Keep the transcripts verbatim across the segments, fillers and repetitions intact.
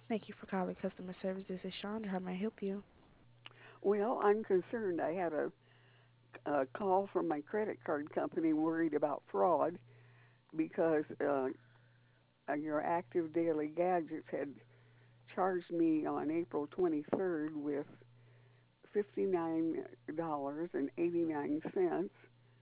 Thank you for calling customer service. This is Chandra. How may I help you? Well, I'm concerned. I had a, a call from my credit card company worried about fraud because uh, uh, your Active Daily Gadgets had charged me on April twenty-third with fifty-nine dollars and eighty-nine cents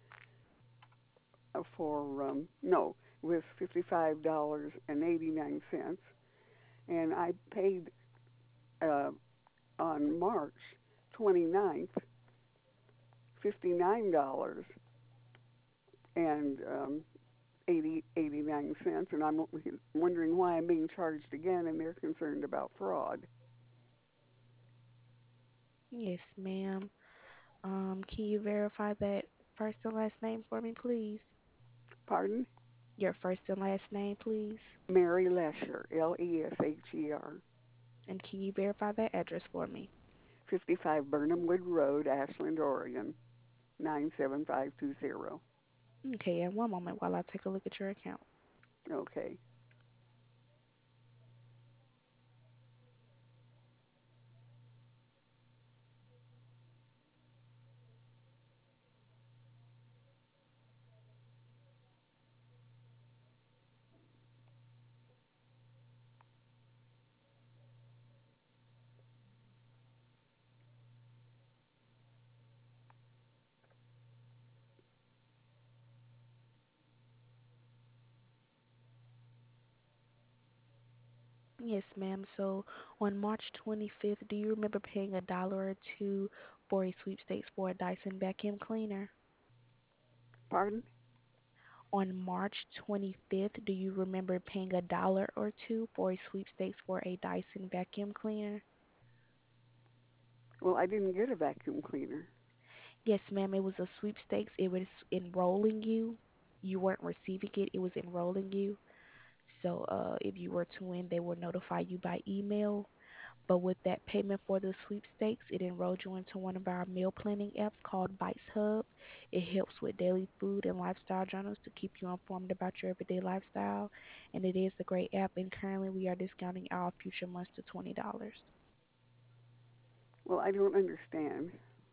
for, um, no, with fifty-five dollars and eighty-nine cents. And I paid uh, on March twenty-ninth fifty-nine dollars and um, eighty eighty-nine cents, and I'm wondering why I'm being charged again, and they're concerned about fraud. Yes, ma'am. Um, can you verify that first and last name for me, please? Pardon? Your first and last name, please. Mary Lesher, L E S H E R, And can you verify that address for me? fifty-five Burnham Wood Road, Ashland, Oregon, nine seven five two zero. Okay, and one moment while I take a look at your account. Okay. Yes, ma'am. So on March twenty-fifth, do you remember paying a dollar or two for a sweepstakes for a Dyson vacuum cleaner? Pardon? On March twenty-fifth, do you remember paying a dollar or two for a sweepstakes for a Dyson vacuum cleaner? Well, I didn't get a vacuum cleaner. Yes, ma'am. It was a sweepstakes. It was enrolling you. You weren't receiving it. It was enrolling you. So, uh, if you were to win, they would notify you by email. But with that payment for the sweepstakes, it enrolled you into one of our meal planning apps called Bites Hub. It helps with daily food and lifestyle journals to keep you informed about your everyday lifestyle. And it is a great app. And currently, we are discounting our future months to twenty dollars. Well, I don't understand.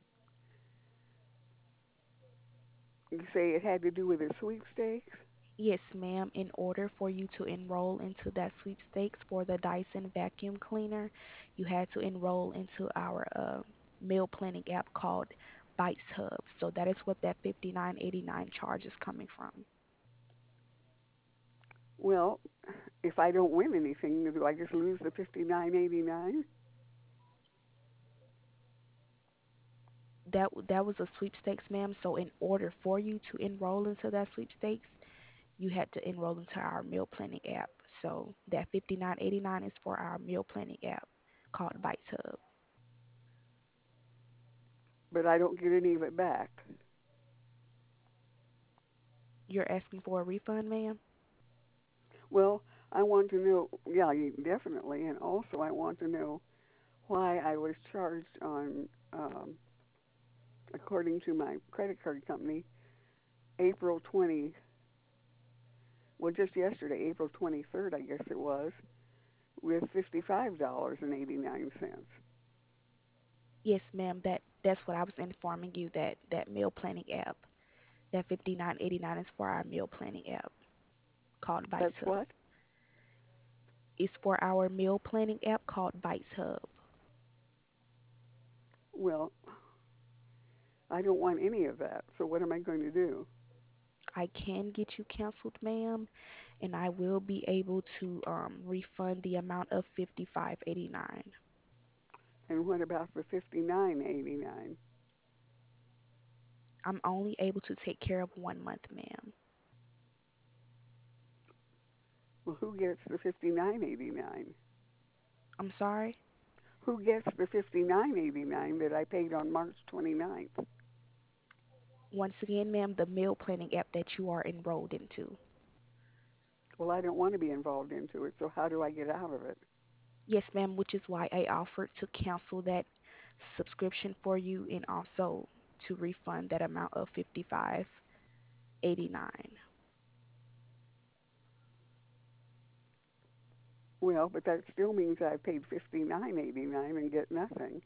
You say it had to do with a sweepstakes? Yes, ma'am. In order for you to enroll into that sweepstakes for the Dyson vacuum cleaner, you had to enroll into our uh, meal planning app called Bites Hub. So that is what that fifty-nine eighty-nine charge is coming from. Well, if I don't win anything, do I just lose the fifty-nine eighty-nine? That that was a sweepstakes, ma'am. So in order for you to enroll into that sweepstakes, you had to enroll into our meal planning app. So that fifty-nine eighty-nine is for our meal planning app called Bites Hub. But I don't get any of it back. You're asking for a refund, ma'am? Well, I want to know, yeah, definitely, and also I want to know why I was charged on, um, according to my credit card company, April twentieth, well, just yesterday, April twenty-third, I guess it was, with fifty-five dollars and eighty-nine cents. Yes, ma'am. That that's what I was informing you that that meal planning app, that fifty-nine eighty-nine is for our meal planning app called That's Bites Hub. what? It's for our meal planning app called Bites Hub. Well, I don't want any of that, so what am I going to do? I can get you canceled, ma'am, and I will be able to um, refund the amount of fifty-five eighty-nine. And what about the fifty-nine eighty-nine? I'm only able to take care of one month, ma'am. Well, who gets the fifty-nine eighty-nine? I'm sorry. Who gets the fifty-nine eighty-nine that I paid on March twenty-ninth? Once again, ma'am, the meal planning app that you are enrolled into. Well, I don't want to be involved into it, so how do I get out of it? Yes, ma'am, which is why I offered to cancel that subscription for you and also to refund that amount of fifty-five eighty-nine. Well, but that still means I paid fifty nine eighty nine and get nothing.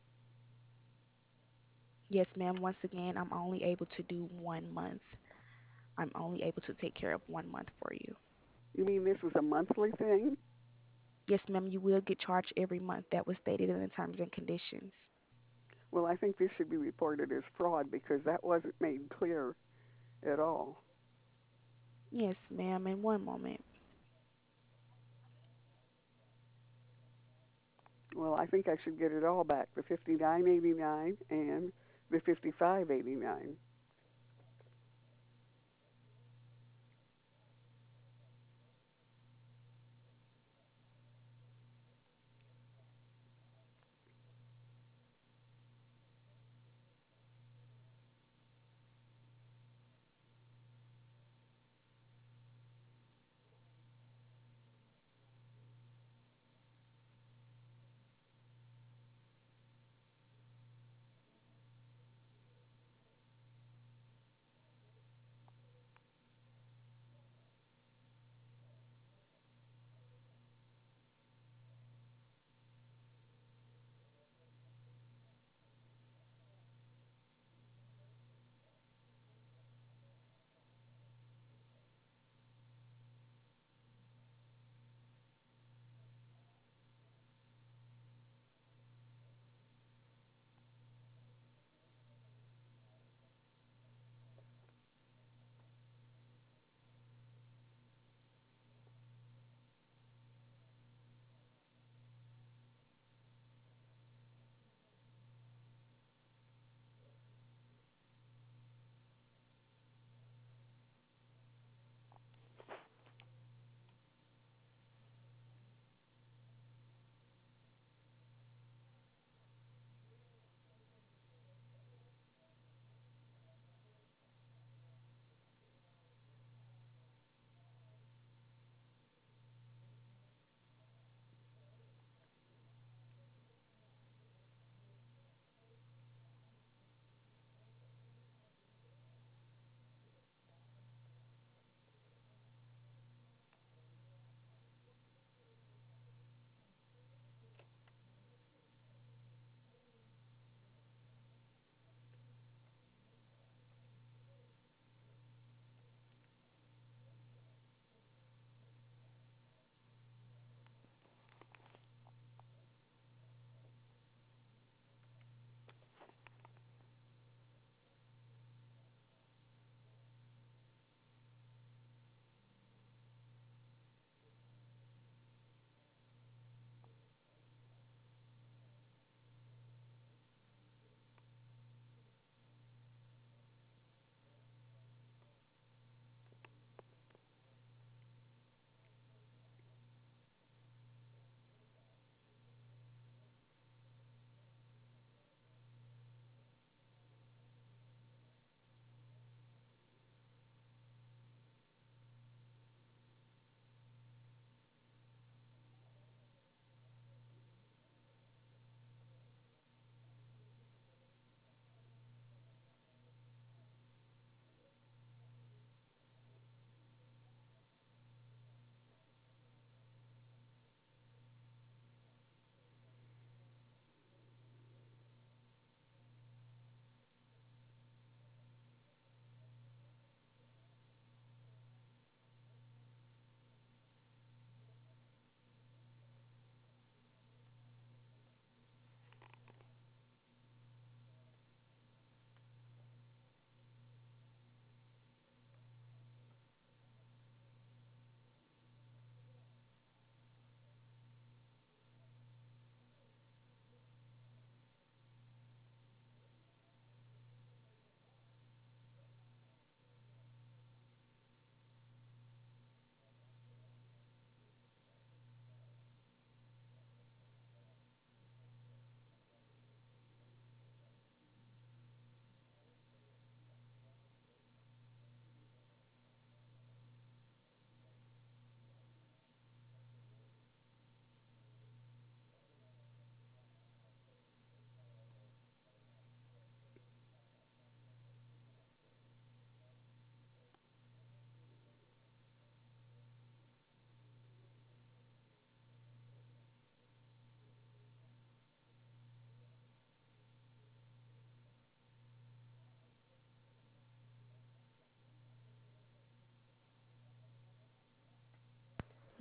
Yes, ma'am. Once again, I'm only able to do one month. I'm only able to take care of one month for you. You mean this was a monthly thing? Yes, ma'am. You will get charged every month. That was stated in the terms and conditions. Well, I think this should be reported as fraud because that wasn't made clear at all. Yes, ma'am. In one moment. Well, I think I should get it all back, the fifty nine eighty nine and the fifty five eighty nine.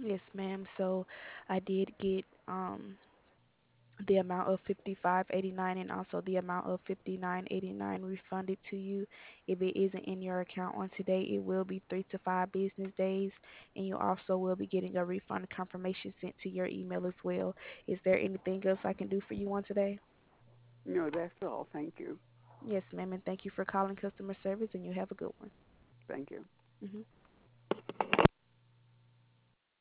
Yes, ma'am. So I did get um the amount of fifty-five eighty-nine and also the amount of fifty-nine eighty-nine refunded to you. If it isn't in your account on today, it will be three to five business days, and you also will be getting a refund confirmation sent to your email as well. Is there anything else I can do for you on today? No, that's all. Thank you. Yes, ma'am, and thank you for calling customer service, and you have a good one. Thank you. Mhm.